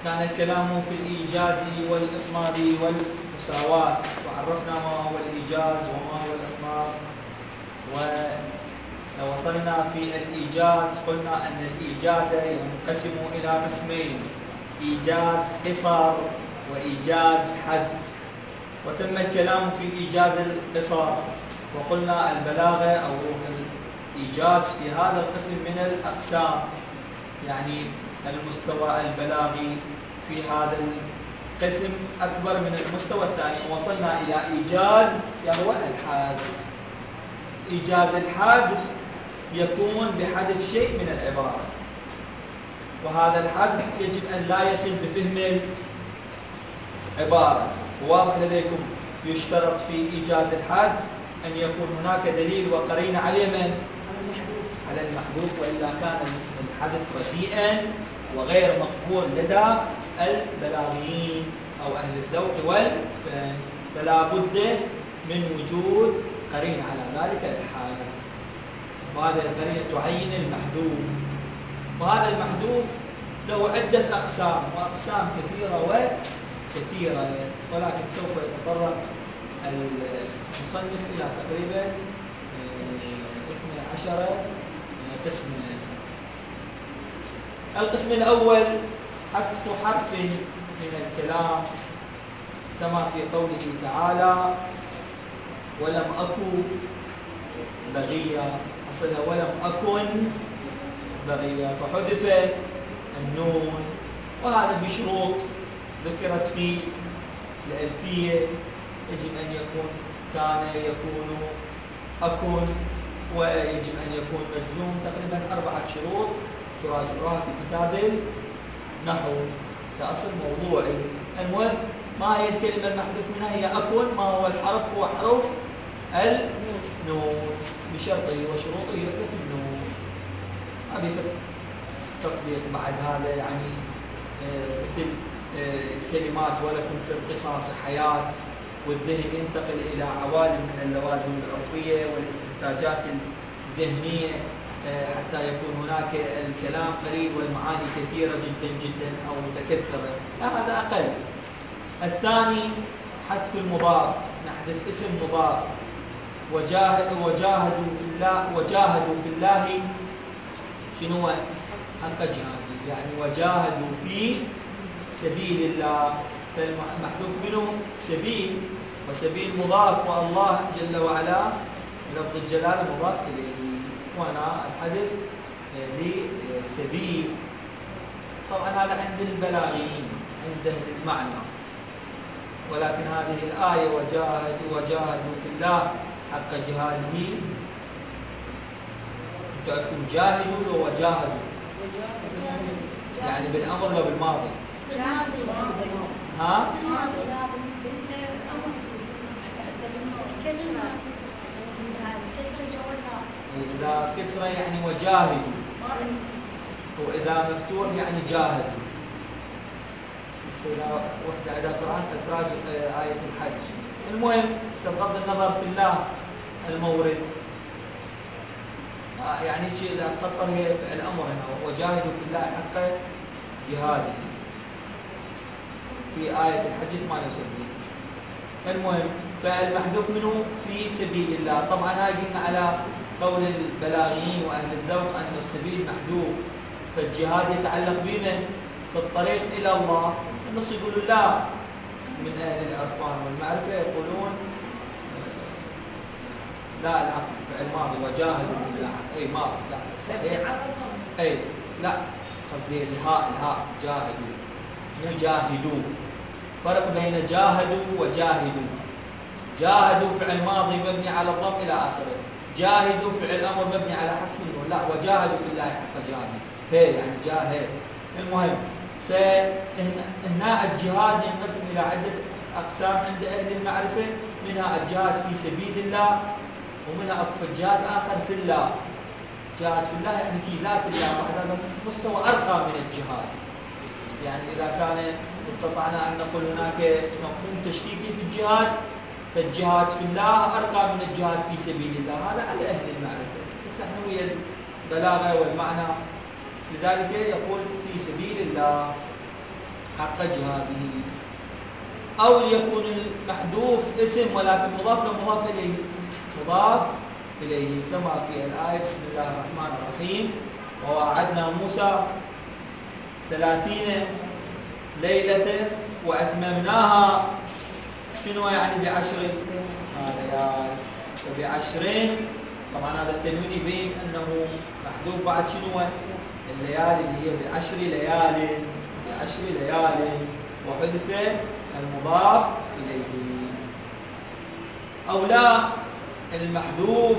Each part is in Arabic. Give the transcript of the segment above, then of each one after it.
كان الكلام في الإيجاز والإضمار والمساواة، وعرفنا ما هو الإيجاز وما هو الإضمار. ووصلنا في الإيجاز قلنا أن الإيجاز ينقسم إلى قسمين: إيجاز قصر وإيجاز حذف. وتم الكلام في إيجاز القصر، وقلنا البلاغة أو الإيجاز في هذا القسم من الأقسام، يعني المستوى البلاغي في هذا القسم أكبر من المستوى الثاني. وصلنا إلى إيجاز وهو الحذف. إيجاز الحذف يكون بحذف شيء من العبارة، وهذا الحذف يجب أن لا يخل بفهم العبارة. واضح لديكم؟ يشترط في إيجاز الحذف أن يكون هناك دليل وقرينة على من؟ على المحذوف، وإلا كان الحذف رديئا وغير مقبول لدى البلاغيين أو أهل الذوق والفهم، فلا بد من وجود قرينة على ذلك الحذف، وهذه القرينة تعين المحذوف. وهذا المحذوف له عدة أقسام، وأقسام كثيرة ولكن سوف يتطرق المصنف إلى تقريبا 12 قسما. القسم الأول حذف حرف من الكلام، كما في قوله تعالى: ولم أكن بغيا، أصلها ولم أكن بغيا، فحذف النون، وهذا بشروط ذكرت في الألفية. يجب أن يكون كان، يكون، أكن، ويجب أن يكون مجزوم. تقريبا 4 شروط تراجعوها في كتاب النحو كأصل موضوعي. المهم، ما هي الكلمة المحذوف منها؟ هي أكن. ما هو الحرف؟ هو حرف النون بشرطه وشروطه يحذف النون. هذه تطبيق بعد هذا، يعني مثل الكلمات ولكم في القصاص حياة، والذهن ينتقل إلى عوالم من اللوازم العرفية والاستنتاجات الذهنية حتى يكون هناك الكلام قليل والمعاني كثيرة جدا أو متكثرة، هذا أقل. الثاني حذف المضاف، نحذف اسم مضاف. وجاهدوا في الله شنو؟ حق جهاده، يعني وجاهدوا في سبيل الله، فالمحذوف منه سبيل، وسبيل مضاف، والله جل وعلا لفظ الجلالة مضاف إليه، وهنا الحذف لسبيل. طبعا هذا عند البلاغيين، عند أهل المعنى، ولكن هذه الآية وجاهدوا في الله حق جهاده، تكون جاهدوا لو وجاهدوا، يعني بالأمر لو بالماضي. ها؟ إذا كسرة يعني وجاهدوا، وإذا مفتوح يعني جاهدوا. بس إذا وحدة إذا قرآن تراجع آية الحج. المهم، بغض النظر في الله المورد، يعني لا تخطر هي فعل أمر هنا، وجاهدوا في الله حق جهاده في آية الحج 78. المهم، فالمحذوف منه في سبيل الله. طبعا هاي قلنا على قول البلاغيين وأهل الذوق أن السبيل محذوف، فالجهاد يتعلق بمن؟ في الطريق إلى الله. النص يقولون لا، من أهل العرفان والمعرفة يقولون لا، العفو، فعل ماضي، وجاهدوا بالله. أي ماضي، لا صحيح. أي لا، قصدي الهاء جاهدوا، مو جاهدوا. فرق بين جاهدوا وجاهدوا. جاهدوا فعل ماضي مبني على الضم إلى آخره، جاهدوا فعل أمر مبني على حذف النون. لا، وجاهدوا في الله حق جهاده، هي يعني جاهد. المهم، فهنا الجهاد ينقسم إلى عدة أقسام عند أهل المعرفة، منها الجهاد في سبيل الله، ومنها أكو الجهاد آخر في الله. جهاد في الله يعني في ذات الله، وهذا مستوى أرقى من الجهاد. يعني إذا كان استطعنا أن نقول هناك مفهوم تشكيكي في الجهاد، فالجهاد في الله أرقى من الجهاد في سبيل الله. هذا على أهل المعرفة، بس نحن ويا البلاغة والمعنى، لذلك يقول في سبيل الله. حق جهاده. أو ليكون المحذوف اسم ولكن مضاف لمضاف إليه، مضاف إليه كما في الآية بسم الله الرحمن الرحيم وواعدنا موسى 30 ليلة وأتممناها شنو يعني ب10 ليال وب10. طبعا هذا التنوين يبين أنه محذوف بعد شنو الليالي اللي هي ب10 ليال، ب10 ليال، وحذف المضاف إليه. أو لا المحذوف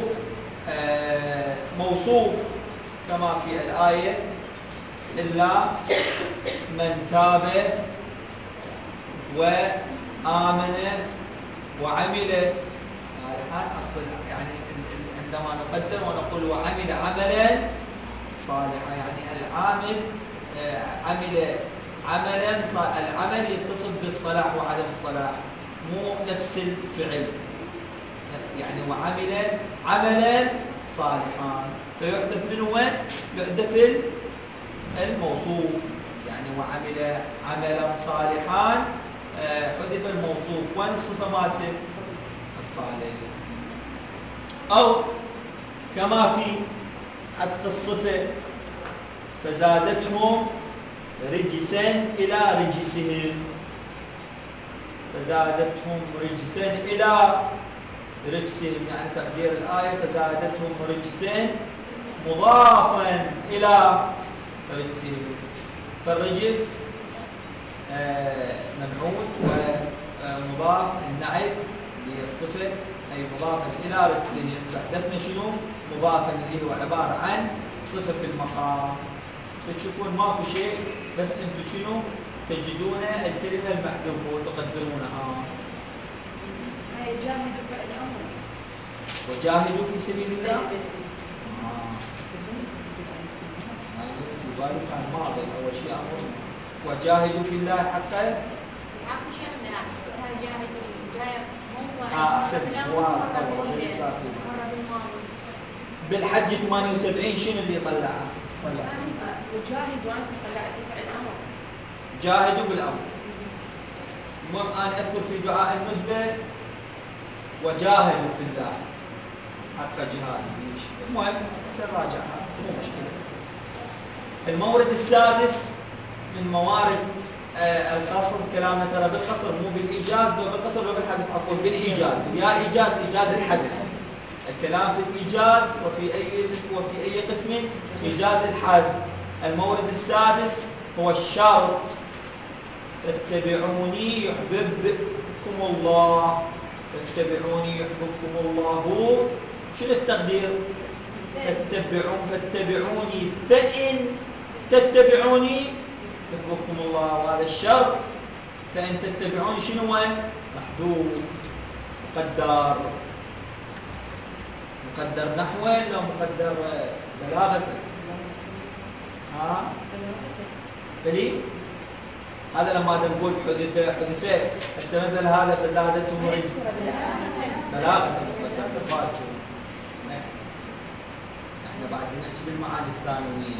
موصوف كما في الآية إلا من تاب وآمن وعمل صالحا. أصل يعني عندما نقدر ونقول وعمل عملا صالحا يعني العامل عمل عملا، العمل يتصل بالصلاح وعدم الصلاح، مو نفس الفعل. يعني وعمل عملا صالحا فيحدث منه وين؟ يحدث الموصوف. يعني وعمل عملا صالحا حذف الموصوف، وين الصفة مالته؟ الصالح. أو كما في حذف الصفة فزادتهم رجسا إلى رجسهم، فزادتهم رجسا إلى رجسهم، يعني تقدير الآية فزادتهم رجسا مضافا إلى رجسهم. فالرجس منعوت ومضاف النعت اللي هي الصفة أي مضافا إلى رجسهم، فحدثنا شنو؟ مضافا اللي هو عبارة عن صفة في المقام. تشوفون ماكو شيء بس انتم شنو تجدون الكلمة المحذوفة وتقدرونها. جاهدوا فعل أمر وجاهدوا في سبيل الله. يبالي كان ماضي أول شيء أمر وجاهدوا في الله حقا. عفوا شيخنا هاي جاهدوا جاي موضوع أحسن بالحج 78 شنو اللي طلعها؟ وجاهد وأنسى طلعت فعل أمر. جاهدوا بالأمر. المهم أنا أذكر في دعاء الندبة وجاهدوا في الله حق جهاده. المهم سنراجعها مو مشكلة. المورد السادس من موارد القصر، كلامنا ترى بالقصر مو بالإيجاز، لو بالقصر لو بالحذف عفوا بالإيجاز، يا إيجاز إيجاز الحذف. الكلام في الإيجاز وفي أي قسم إيجاز الحذف. المورد السادس هو الشرط فاتبعوني يحببكم الله. فاتبعوني يحببكم الله. شنو التقدير؟ فاتبعوني فإن تتبعوني يحببكم الله، وهذا الشرط. فإن تتبعوني شنو محذوف مقدر نحوا لو مقدر بلاغة. بلي هذا لما نقول حذفت هسه مثل هذا فزادتهم بلاغة مقدر تفاجئ. احنا بعد نحكي بالمعاني الثانوية.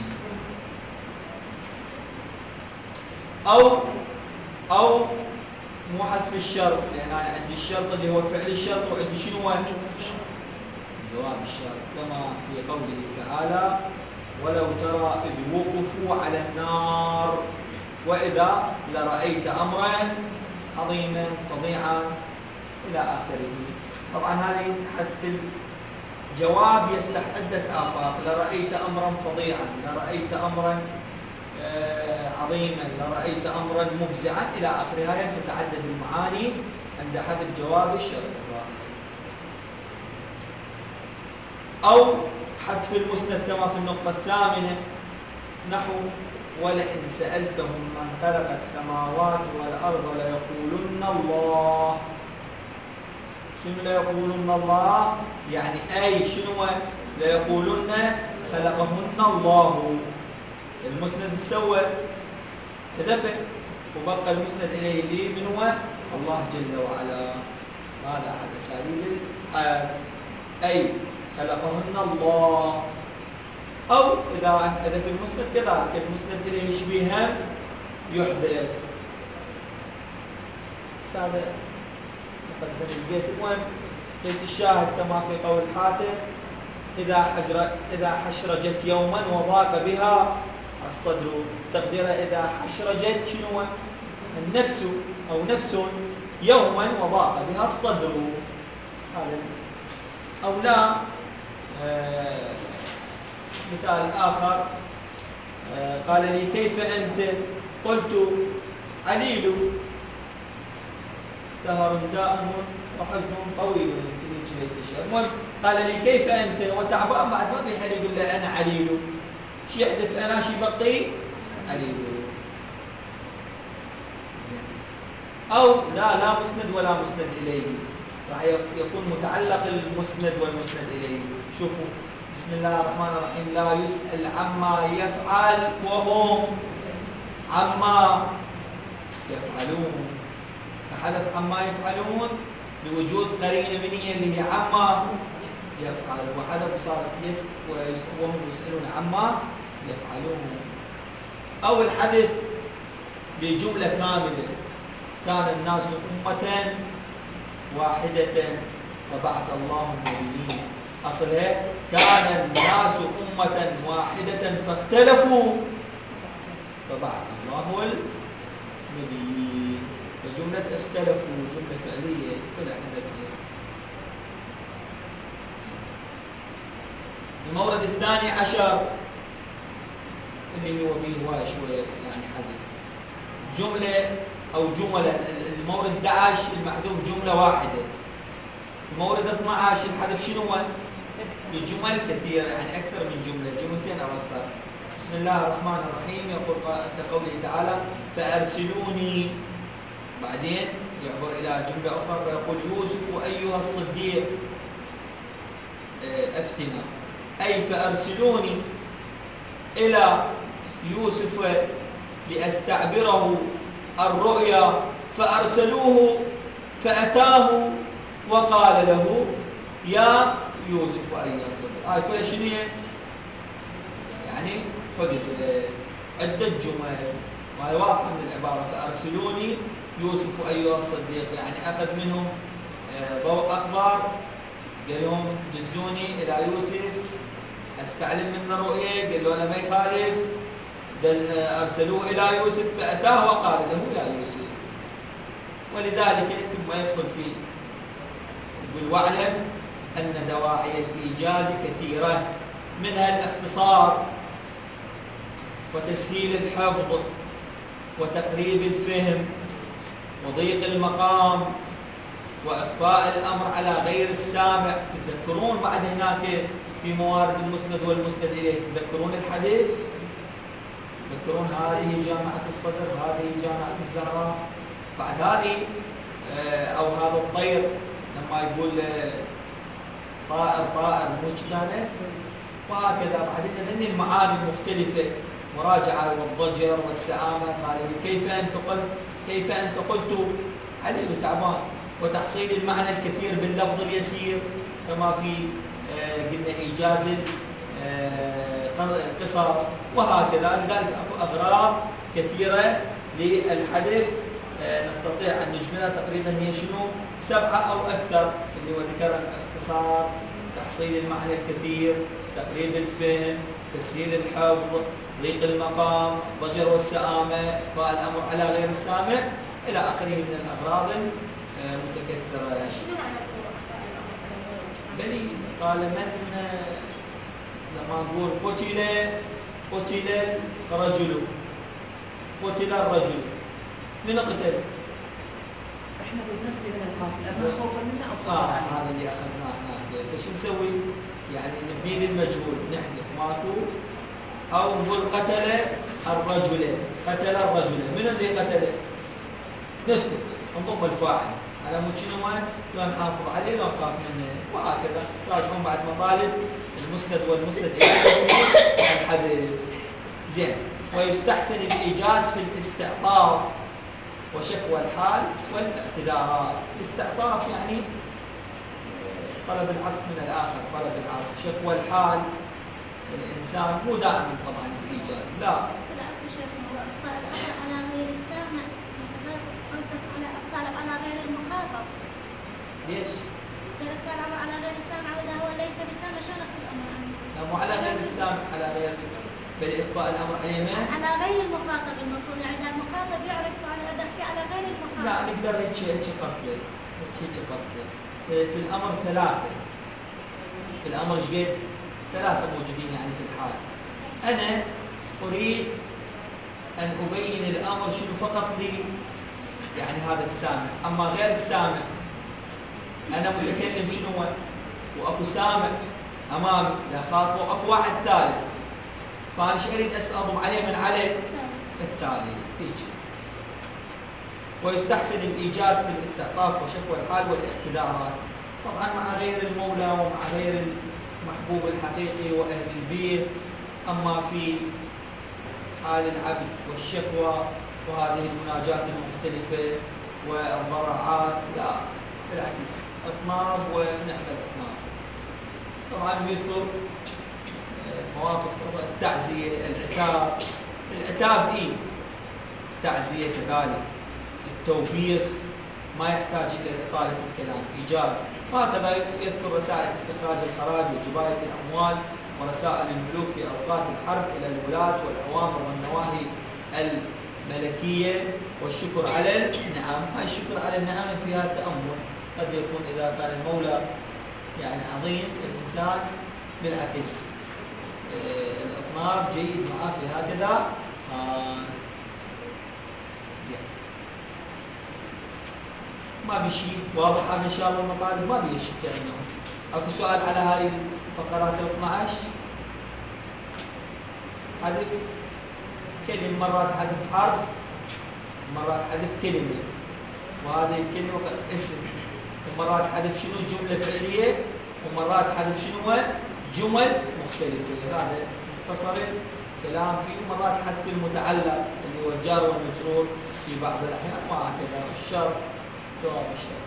أو مو حذف الشرط، لأن أنا عندي الشرط اللي هو فعل الشرط وعندي شنو جواب الشرط، كما في قوله تعالى ولو ترى إذ وقفوا على النار وإذا لرأيت أمرا عظيما فظيعا إلى آخره. طبعا هذه حذف الجواب يفتح عدة آفاق. لرأيت أمرا فظيعا، لرأيت أمرا عظيما، لرأيت أمرا مفزعا إلى آخرها. هي تتعدد المعاني عند حذف جواب الشرط الظاهر. أو حذف المسند كما في النقطة الثامنة نحو ولئن سألتهم من خلق السماوات والأرض ليقولن الله. شنو ليقولن الله؟ يعني أي شنو ليقولن خلقهن الله. المسند السوى هدفه وبقى المسند إليه لي من هو الله جل وعلا. هذا أحد أساليب الآيات أي خلقهن الله. أو إذا في المسند كذلك المسند إليه يشبههم يحدث بس هذا مقدم البيت. المهم بيت الشاهد كما في قول حاتم: إذا حشرجت يوما وضاق بها الصدر. تقديره إذا حشرجت شنو؟ النفس أو نفس يوما وضاق بها الصدر. هذا أو لا. مثال آخر: قال لي: كيف أنت؟ قلت: عليل. سهر دائم وحزن طويل. يمكن يجي بيت الشعر. المهم قال لي: كيف أنت؟ وتعبان بعد ما بيحل يقول له أنا عليل. شي يحدث أنا شي بقي عليل. أو لا مسند ولا مسند إليه. راح يكون متعلق المسند والمسند إليه. شوفوا: بسم الله الرحمن الرحيم: لا يسأل عما يفعل وهم عما يفعلون. فحذف عما يفعلون بوجود قرينة منية اللي هي عما يفعل، وحذف صارت وهم يسألون عما يفعلون. أو الحذف لجملة كاملة: كان الناس أمة واحدة فبعث الله النبيين. أصلها كان الناس أمة واحدة فاختلفوا فبعث الله النبيين. فجملة اختلفوا جملة فعلية ولا حدث. المورد الثاني عشر اللي هو به هواية شوية يعني حدث جملة أو جملة. المورد 11 المحذوف جملة واحدة. المورد 12 الحذف شنو هو؟ بجمل كثيرة، يعني أكثر من جملة، جملتين أو أكثر. بسم الله الرحمن الرحيم يقول كقوله تعالى: فأرسلوني. بعدين يعبر إلى جملة أخرى فيقول: يوسف أيها الصديق أفتنا. أي فأرسلوني إلى يوسف لأستعبره الرؤيا. فأرسلوه فأتاه وقال له: يا يوسف أيها الصديق. كل شنو يعني حدث عدة جمل، وهي واضحة من العبارة: فأرسلوني يوسف أيها الصديق، يعني أخذ منهم ضوء أخضر، قال لهم: دزوني إلى يوسف أستعلم منه الرؤية. قال له: أنا ما يخالف. أرسلوه إلى يوسف فأتاه وقال له: يا يوسف. ولذلك ثم يدخل فيه يقول: واعلم أن دواعي الإيجاز كثيرة، منها الاختصار وتسهيل الحفظ وتقريب الفهم وضيق المقام وإخفاء الأمر على غير السامع. تذكرون بعد هناك في موارد المسند والمسند إليه تذكرون الحديث، تذكرون هذه جامعة الصدر، هذه جامعة الزهراء. بعد هذه أو هذا الطير لما يقول طائر طائر مو كذا، وهكذا. بعدين ذني المعاني المختلفة: مراجعة والضجر والسعامة. قال لي: كيف أنت قلت عليل تعبان. وتحصيل المعنى الكثير باللفظ اليسير كما في قلنا إيجاز القصر، وهكذا. لذلك أكو أغراض كثيرة للحذف نستطيع أن نجملها تقريبا هي شنو 7 أو أكثر، اللي هو ذكر الاختصار، تحصيل المعنى الكثير، تقريب الفهم، تسهيل الحفظ، ضيق المقام، الضجر والسآمة، إخفاء الأمر على غير السامع، إلى آخره من الأغراض المتكثرة. شنو معنى إخفاء الأمر على غير السامع؟ بلي قال من لما نقول قتل الرجل من قتل؟ احنا بنخفي من القاتل اما خوفا منه او خوفا عنه. هذا اللي اخذناه هناك. فشو نسوي؟ يعني نبدي للمجهول نحذف ماكو، او نقول قتل الرجل. من اللي قتله؟ نسكت نضم الفاعل على مود شنو لو نحافظ عليه لو نخاف منه، وهكذا. راجعون بعد مطالب المسند والمسند اليه في الحذف. زين. ويستحسن الإيجاز في الاستعطاف وشكوى الحال والاعتذارات. الاستعطاف يعني طلب العطف من الآخر، طلب العطف. شكوى الحال الإنسان مو دائما طبعا الإيجاز، لا. العطف شيخ هو إخفاء الأمر على غير السامع، قصدك على إخفاء على غير ليش؟ سألت الأمر على غير السامع وإذا هو ليس بسامع شو نأخذ الأمر عنه؟ لا مو على غير السامع، على غير بالإخفاء الأمر عليه ما؟ على غير المخاطب المفروض، يعني إذا المخاطب يعرف على الأداء على غير المخاطب. لا نقدر هيك قصدك، هيك قصدك. في الأمر ثلاثة، في الأمر ايش قد؟ ثلاثة موجودين يعني في الحال. أنا أريد أن أبين الأمر شنو فقط لي يعني هذا السامع، أما غير السامع أنا متكلم شنو هو، وأكو سامع أمامي لا خاطب وأكو واحد ثالث، فأنا ايش أريد أضم عليه من عليه التالي هيك. ويستحسن الإيجاز في الاستعطاف وشكوى الحال والاعتذارات، طبعا مع غير المولى ومع غير المحبوب الحقيقي وأهل البيت. أما في حال العبد والشكوى وهذه المناجات المختلفة والضراعات لا بالعكس أطناب ونعم الأطناب. طبعا يذكر مواقف التعزية، العتاب، العتاب تعزية كذلك، التوبيخ ما يحتاج إلى الإطالة في الكلام، إيجاز. وهكذا يذكر رسائل استخراج الخراج وجباية الأموال ورسائل الملوك في أوقات الحرب إلى الولاة والأوامر والنواهي الملكية والشكر على النعم. هاي الشكر على النعم فيها تأمل، قد يكون إذا كان المولى يعني عظيم الإنسان بالعكس الأطناب جيد معاه في هكذا زين. ما بيشي واضح هذا إن شاء الله المطالب ما بيشي كأنه. أكو سؤال على هاي الفقرات 12؟ حذف كلمة، مرات حذف حرف، مرات حذف كلمة، وهذه الكلمة اسم، ومرات حذف شنو جملة فعلية، ومرات حذف شنو جمل مختلفة. هذا مختصر الكلام فيه. ومرات حذف المتعلق اللي هو الجار والمجرور في بعض الأحيان، وهكذا الشرط جواب الشرط.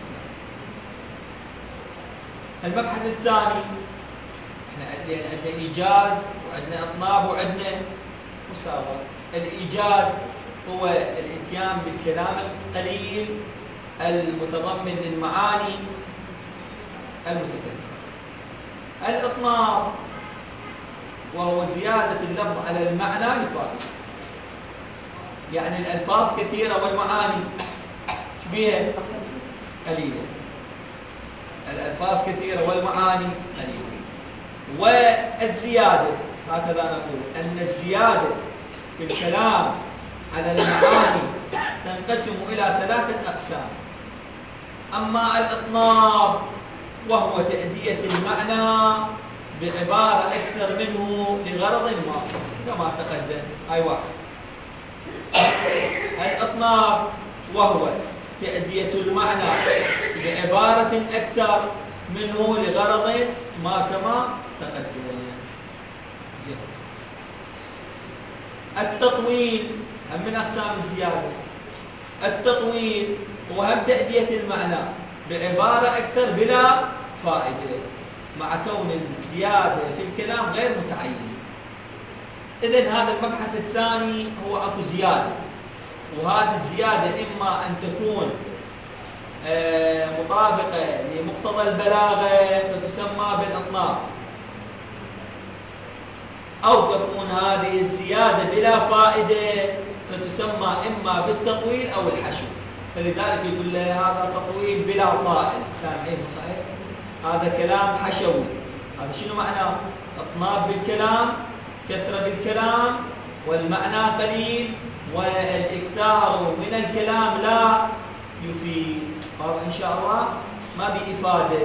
المبحث الثاني احنا عندنا إيجاز وعندنا إطناب وعندنا مساواة. الإيجاز هو الإتيان بالكلام القليل المتضمن للمعاني المتكثرة. الإطناب وهو زيادة اللفظ على المعنى لفائدة، يعني الألفاظ كثيرة والمعاني شبيهة قليلة، الألفاظ كثيرة والمعاني قليلة. والزيادة هكذا نقول أن الزيادة في الكلام على المعاني تنقسم إلى 3 أقسام. أما الإطناب وهو تأدية المعنى بعبارة أكثر منه لغرض ما كما تقدم. هاي واحد. الإطناب وهو تأدية المعنى بعبارة أكثر منه لغرض ما كما تقدم. زين. التطويل هم من أقسام الزيادة. التطويل هو هم تأدية المعنى بعبارة أكثر بلا فائدة، مع كون الزيادة في الكلام غير متعينة. إذن هذا المبحث الثاني هو أكو زيادة، وهذه الزيادة إما أن تكون مطابقة لمقتضى البلاغة فتسمى بالإطناب، أو تكون هذه الزيادة بلا فائدة فتسمى إما بالتطويل أو الحشو. فلذلك يقول له هذا تطويل بلا طائل، سامعين صحيح؟ هذا كلام حشوي. هذا شنو معناه؟ إطناب بالكلام، كثرة بالكلام، والمعنى قليل، والإكثار من الكلام لا يفيد. واضح إن شاء الله؟ ما بإفادة.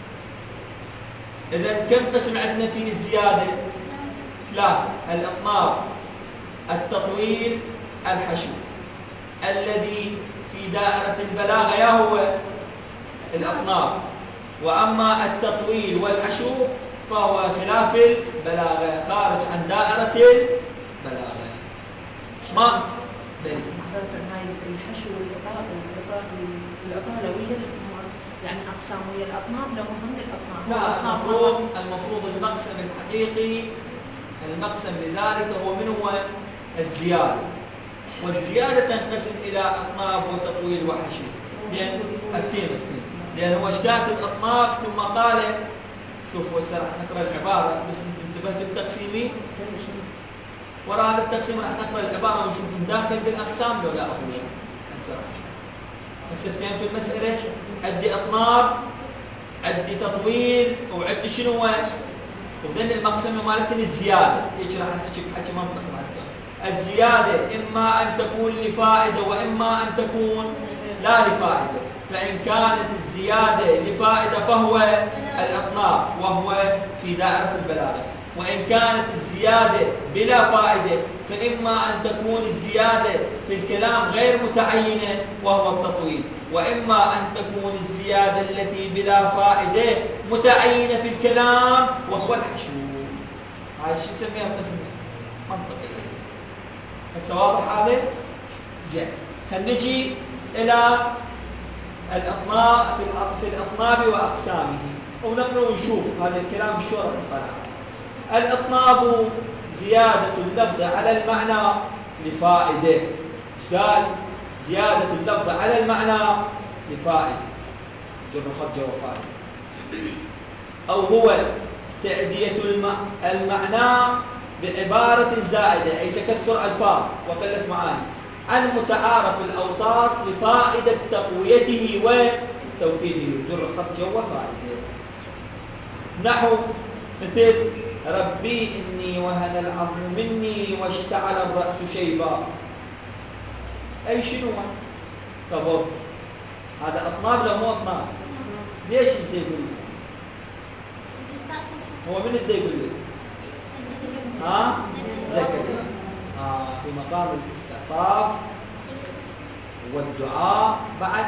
إذن كم قسم عندنا في الزيادة؟ 3: الإطناب، التطويل، الحشو. الذي في دائرة البلاغة يا هو الإطناب، وأما التطويل والحشو فهو خلاف البلاغة، خارج عن دائرة البلاغة. ما بلي هاي الحشو والإطالة ويا يعني أقسام ويا الأطناب لهم من الأطناب. لا، المفروض المقسم الحقيقي، المقسم لذلك هو من هو الزيادة، والزيادة تنقسم إلى أطناب وتطويل وحشو. يعني أفتين لأن هو اشتات الأطناب ثم قال شوفوا هسه راح نقرأ العبارة بس انتم انتبهتوا التقسيمي وراء هذا التقسيم راح نقرأ العبارة ونشوف مداخل بالأقسام لو لا أول شيء هسه راح نشوف. هسه فهمتوا المسألة؟ عندي أطناب عندي تطويل وعندي شنو هو؟ وذن المقسمة مالتهم الزيادة. هيك راح نحكي بحكي منطق مالتهم. الزيادة إما أن تكون لفائدة وإما أن تكون لا لفائدة. فإن كانت الزيادة لفائدة فهو الأطناب وهو في دائرة البلاغة. وإن كانت الزيادة بلا فائدة فإما أن تكون الزيادة في الكلام غير متعينة وهو التطويل، وإما أن تكون الزيادة التي بلا فائدة متعينة في الكلام وهو الحشو. هاي شو نسميها باسم منطقي. هسه واضح هذا؟ زين. خلينا نجي إلى الأطناب في الأطناب وأقسامه ونقرأ ونشوف هذا الكلام شو راح نطلع. الأطناب زيادة اللفظ على المعنى لفائدة. ايش قال؟ زيادة اللفظ على المعنى لفائدة. جر خرج وفائدة. أو هو تأدية المعنى بعبارة زائدة أي تكثر ألفاظ وقلة معاني عن متعارف الأوساط لفائدة تقويته وتوكيده. جر خرج وفائدة. نحو مثل ربي إني وهن العظم مني واشتعل الرأس شيبا. أي شنو كبر. هذا أطناب لو مو أطناب؟ ليش اللي يقول لي؟ هو من اللي يقول لي؟ زكريا. في مقام الاستعطاف والدعاء بعد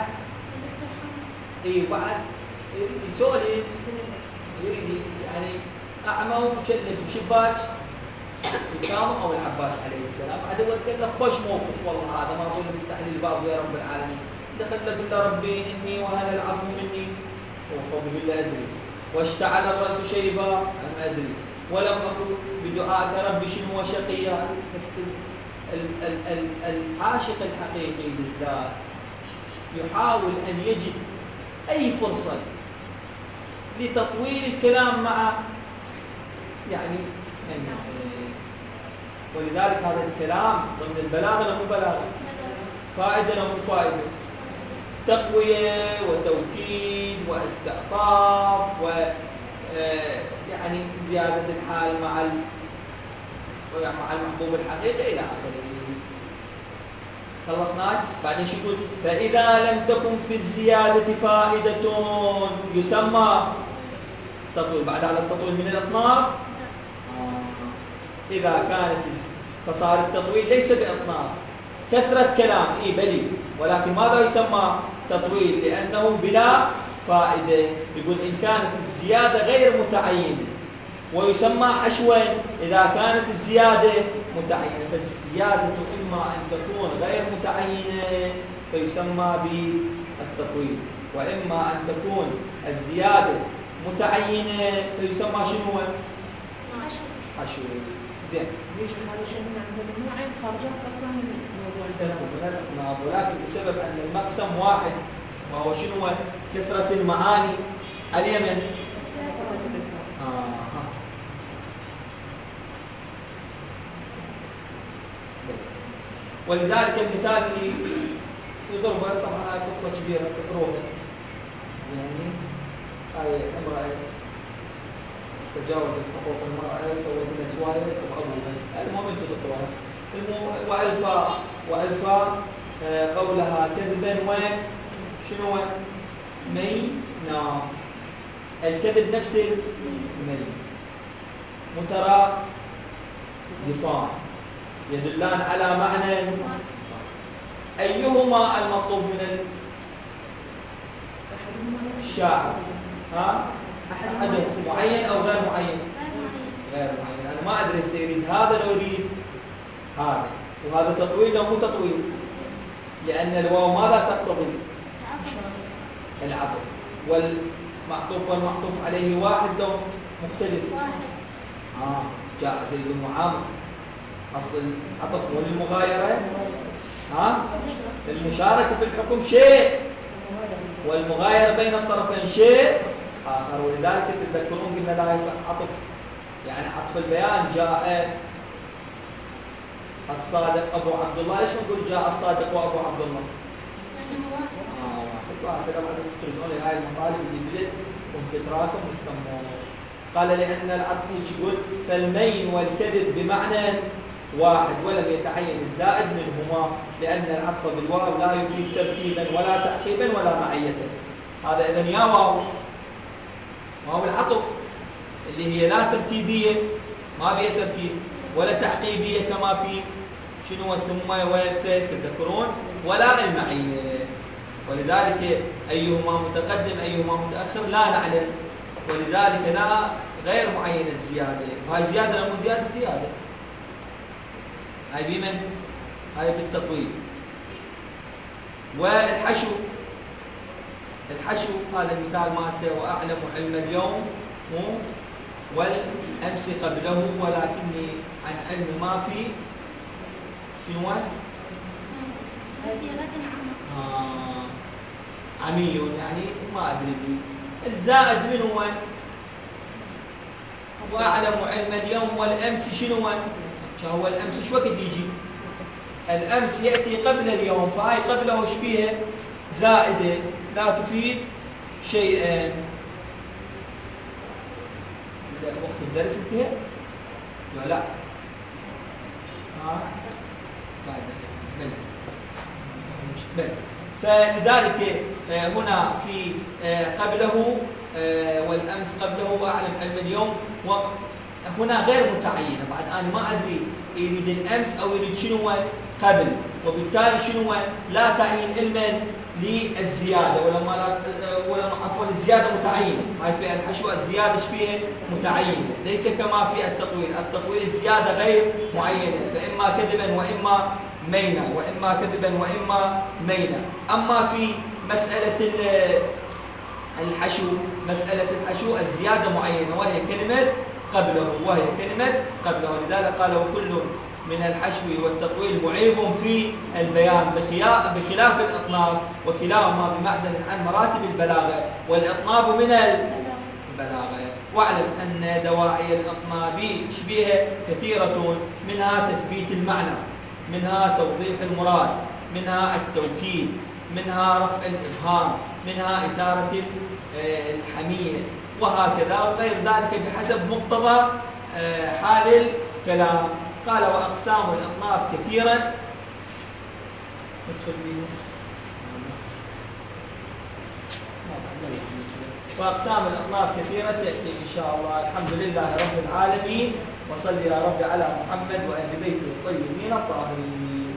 بعد يريد يسولف، يريد يعني أعمى ومشلب بشباك الكاظم أو العباس عليه السلام. بعد قال له خوش موقف والله هذا ما طول يفتح لي الباب يا رب العالمين. دخل له قال له ربي إني وهن العظم مني وخب يقول له أدري واشتعل الرأس شيبا أنا أدري ولم أكن بدعائك ربي شنو وشقيا. بس العاشق الحقيقي للذات يحاول أن يجد أي فرصة لتطويل الكلام مع يعني ولذلك هذا الكلام ضمن البلاغة له بلاغة، فائدة له فائدة، تقوية وتوكيد واستعطاف يعني زيادة الحال مع المحبوب الحقيقي إلى آخره. خلصنا. بعدين شو يقول؟ فإذا لم تكن في الزيادة فائدة يسمى تطويل. بعد هذا التطويل من الأطناب إذا كانت فصار التطويل ليس بأطناب كثرة كلام بلي، ولكن ماذا يسمى تطويل؟ لأنه بلا فائدة. يقول إن كانت الزيادة غير متعينة، ويسمى حشوا إذا كانت الزيادة متعينة. فالزيادة إما أن تكون غير متعينة فيسمى بالتطويل، وإما أن تكون الزيادة متعينة فيسمى شنو؟ حشو. زين. ليش هذا شيء من عند المجموعين خارجات أصلا من موضوع الأطناب، ولكن بسبب أن المقسم واحد وهو شنو؟ كثرة المعاني اليمن. ولذلك المثال اللي يضربه طبعا هاي قصة كبيرة تقروها. يعني هاي امرأة تجاوزت حقوق المرأة وسوت لها سواير وأبوها. المهم أنتم تقروها. وألفا قولها كذبا وشنو مينا. الكذب نفس المي، مترادفان يدلان على معنى. أيهما المطلوب من الشاعر؟ أحدهم معين أو غير معين؟ غير معين. أنا ما أدري سيريد هذا لو يريد هذا، وهذا تطويل أو مو تطويل؟ لأن الواو ماذا تقتضي؟ العطف. والمعطوف والمعطوف عليه واحد لو مختلف؟ جاء زيد وعامر. أصل العطف والمغايرة المشاركة في الحكم شيء والمغاير بين الطرفين شيء آخر. ولذلك تتذكرون قلنا لا يصح عطف، يعني عطف البيان جاء الصادق أبو عبد الله، ليش نقول جاء الصادق وأبو عبد الله؟ واحد كذا بعد ترجعون لهاي المطالب اللي بدت وتتراكم وتتمون. قال لأن العطف يقول فالمين والكذب بمعنى واحد ولم يتعين الزائد منهما، لأن العطف بالواو لا يفيد ترتيبا ولا تعقيبا ولا معية. هذا إذن يا واو العطف اللي هي لا ترتيبية ما بها ترتيب ولا تعقيبية كما في شنو ثم ويكفي تذكرون ولا المعية. ولذلك أيهما متقدم أيهما متأخر لا نعلم، ولذلك لا غير معين الزيادة. وهي زيادة لا مو زيادة، زيادة هاي بمن؟ هاي بالتطويل. والحشو هذا المثال مالته وأعلم علم اليوم والأمس قبله ولكني عن علم ما في شنو؟ عمي، يعني ما أدري بي. الزائد من هو؟ وأعلم علم اليوم والأمس شنو هو؟ الأمس شو وقت يجي؟ الأمس يأتي قبل اليوم، فهاي قبله وش بيها؟ زائدة لا تفيد شيئا. وقت الدرس انتهى؟ لا بل. فلذلك هنا في قبله والأمس قبله وأعلم علم اليوم، هنا غير متعينة. بعد أنا ما أدري يريد الأمس أو يريد شنو قبل، وبالتالي شنو لا تعيين علما للزيادة ولما عفوا الزيادة متعينة. هاي في الحشو الزيادة ايش فيها؟ متعينة، ليس كما في التطويل الزيادة غير معينة، فإما كذبا وإما مينا، وإما كذبا وإما مينا. أما في مسألة الحشو الزيادة معينة وهي كلمة قبله. لذلك قال وكل من الحشو والتطويل معيب في البيان بخلاف الإطناب، وكلاهما بمعزل عن مراتب البلاغة، والإطناب من البلاغة. واعلم أن دواعي الإطناب شبيه كثيرة، منها تثبيت المعنى، منها توضيح المراد، منها التوكيد، منها رفع الإبهام، منها إثارة الحمية، وهكذا وغير ذلك بحسب مقتضى حال الكلام. قال وأقسام الإطناب كثيرا تأتي إن شاء الله. الحمد لله رب العالمين، وصل يا رب على محمد وأهل بيته الطيبين الطاهرين.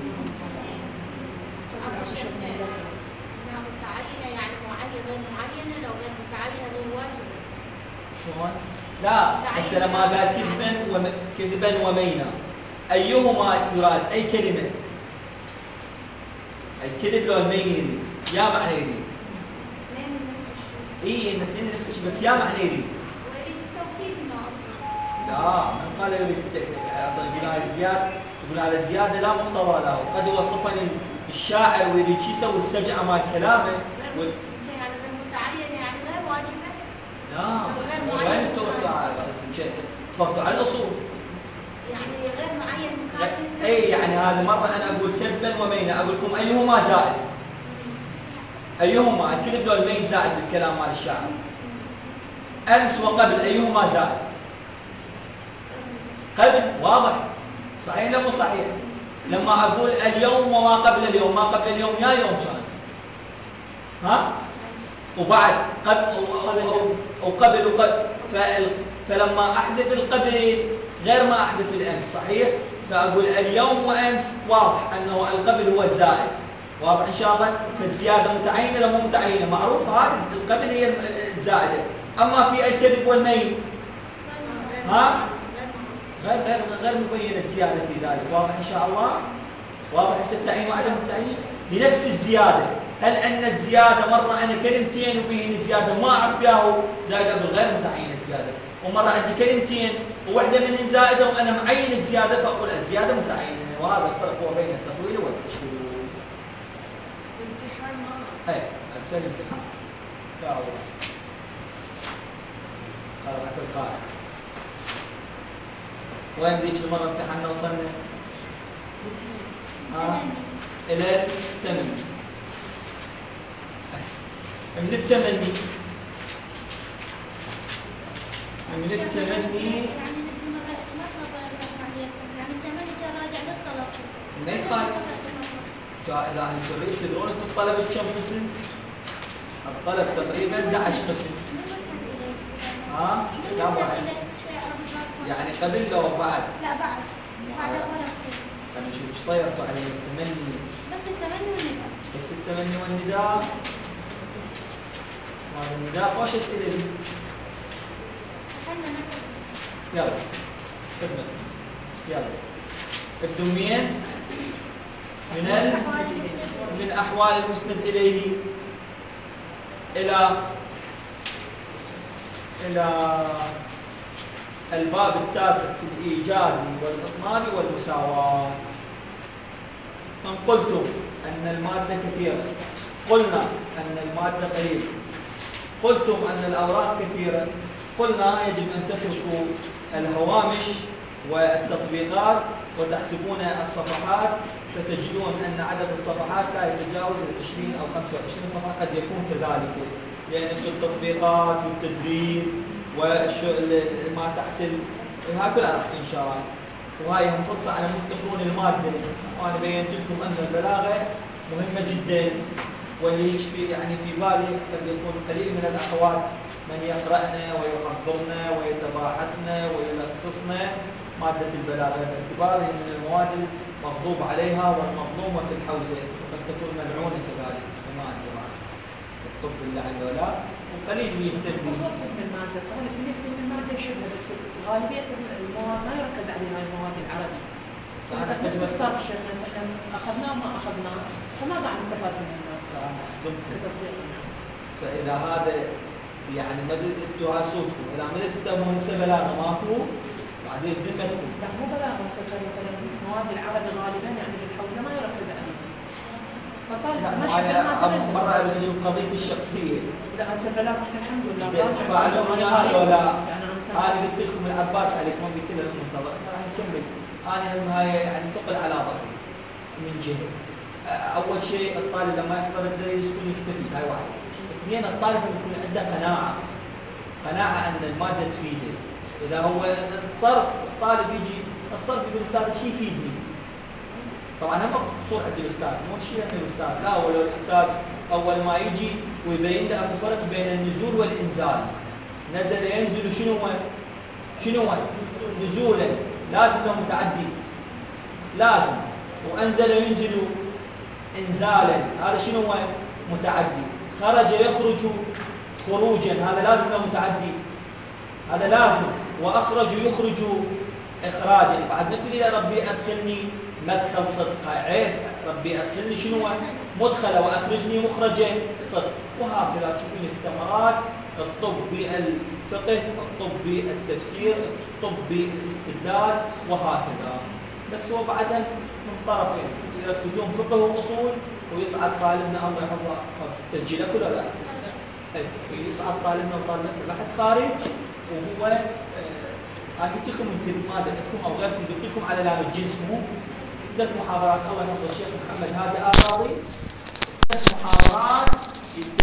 متعينة يعني معينة غير معينة، لو غير متعينة غير واجبة. شلون؟ لا بس لما قال كذبا ومينا أيهما يراد؟ أي كلمة؟ الكذب لو المين يريد؟ يا معنى يريد؟ الاثنين نفس الشيء، بس يا معنى يريد؟ ويريد التوكيد ما أصلا. لا من قال يريد اصلا يقول هذا زياده لا مقتضى له. قد يوصفني الشاعر ويريد شو يسوي السجعه مال كلامه شيء هذا غير متعين يعني غير واجبه. لا وين تفرقوا على الاصول؟ يعني غير معين مكان. اي يعني هذه مره انا اقول كذبا ومينا، اقول لكم ايهما زائد؟ أيهما الكذب لو المين زائد بالكلام مال الشاعر؟ أمس وقبل أيهما زائد؟ قبل. واضح؟ صحيح ولا مو صحيح؟ لما أقول اليوم وما قبل اليوم، ما قبل اليوم يا يوم كان وبعد قبل فلما أحذف القبل غير ما أحذف الأمس. صحيح؟ فأقول اليوم وأمس، واضح أنه القبل هو الزائد. واضح إن شاء الله؟ فالزيادة متعينة ولا مو متعينة؟ معروف هذه القبل هي الزائدة. أما في الكذب والمين غير مبينة الزيادة في ذلك. واضح إن شاء الله؟ واضح التعيين وعدم التعيين لنفس الزيادة. هل أن الزيادة مرة أنا كلمتين وبين الزيادة ما أعرف بها زائدة بالغير متعينة الزيادة، ومرة عندي كلمتين وواحدة منهن زائدة وأنا معين الزيادة فأقول الزيادة متعينة. وهذا الفرق هو بين التطويل والتشكيل. الامتحان ما أحسن امتحان يا الله. قرأت القارعة. وين ذيك المرة امتحنا وصلنا؟ إلى التمني. من التمني يعني نبدي مرة اسمها يعني التمني كان راجع للطلب. ما يخالف. إذا هنشريك تدرون أنتم الطلب كم قسم؟ الطلب تقريبا 11 قسم. لا بعد. يعني قبل لو بعد؟ لا بعد. بعد أول خلينا نشوف ايش طيرتوا عليه. التمني بس التمني والنداء. بس التمني والنداء. هذا النداء وش اسئله لي؟ يلا خدمة. يلا الدمين من أحوال المسند إليه إلى الباب التاسع في الإيجاز والإطناب والمساواة. إن قلتم أن المادة كثيرة قلنا أن المادة قليلة. قلتم أن الأوراق كثيرة قلنا يجب أن تتركوا الهوامش والتطبيقات وتحسبون الصفحات، فتجدون أن عدد الصفحات لا يتجاوز 20 أو 25 صفحة، قد يكون كذلك، لأن التطبيقات والتدريب وما تحت هاي كلها راح تنشر، وهاي هم فرصة على مود تقرون المادة. وأنا بينت لكم أن البلاغة مهمة جدا، واللي يعني في بالي قد يكون قليل من الأخوات من يقرأنا ويحضرنا ويتباحثنا ويلخصنا مادة البلاغة، باعتبارها من المواد المغضوب عليها والمظلومة في الحوزة، وقد تكون ملعونة كذلك سماع الجماعة الطب اللعن ولا، وقليل يهتم به. أصول من المادة، الطالب من يكتب المادة يحبها، بس غالبية المواد ما يركز عليها هاي المواد العربي. نفس الصرف شيخنا احنا أخذناه وما أخذناه، فما قاعد نستفاد من المادة صراحة كتطبيقنا. فإذا هذا يعني ما انتوا هاي صوتكم، إذا ما تهتمون هسه بلاغة ماكو بعدين ذمتكم. لا مو بلاغة، مثلا مواد العربي غالبا يعني في الحوزة ما يركز عليها. أنا مرة أريد أشوف قضيتي الشخصية. لا هسه البلاغة احنا الحمد لله تفاعلون وياي ولا؟ أنا قلت لكم العباس عليكم قلت له المنتظر، نكمل. أنا هاي يعني ثقل على ظهري من جهة. أول شيء الطالب لما يحضر الدرس يكون يستفيد، هاي واحد. اثنين الطالب يكون عنده قناعة أن المادة تفيده. إذا هو الصرف الطالب يجي الصرف يقول أستاذ شيء يفيدني. طبعا هم قصور عند الأستاذ، مو شيء عند الأستاذ، لا ولو الأستاذ أول ما يجي ويبين له أكو فرق بين النزول والإنزال. نزل ينزل شنو هو؟ نزولا لازم له متعدي لازم، وأنزل ينزل إنزالا هذا شنو هو؟ متعدي. خرج يخرج خروجا هذا لازم له متعدي، هذا لازم. وأخرج يخرج إخراجا. بعد نقول إلى ربي أدخلني مدخل صدق، عيب ربي أدخلني شنو مدخل وأخرجني مخرج صدق. وهكذا تشوفين الثمرات، الطب بالفقه، الطب بالتفسير، الطب بالاستدلال، وهكذا. بس هو بعدها من طرفين يركزون فقه وأصول، ويصعد طالبنا الله يحفظه تسجيله كله لا يصعد طالبنا وطالبنا بحث خارج. وهو أنا قلت لكم يمكن ما لكم أو غيركم، قلت لكم على لام الجنس مو 3 محاضرات. الله يحفظ الشيخ محمد هادي آراضي 3 محاضرات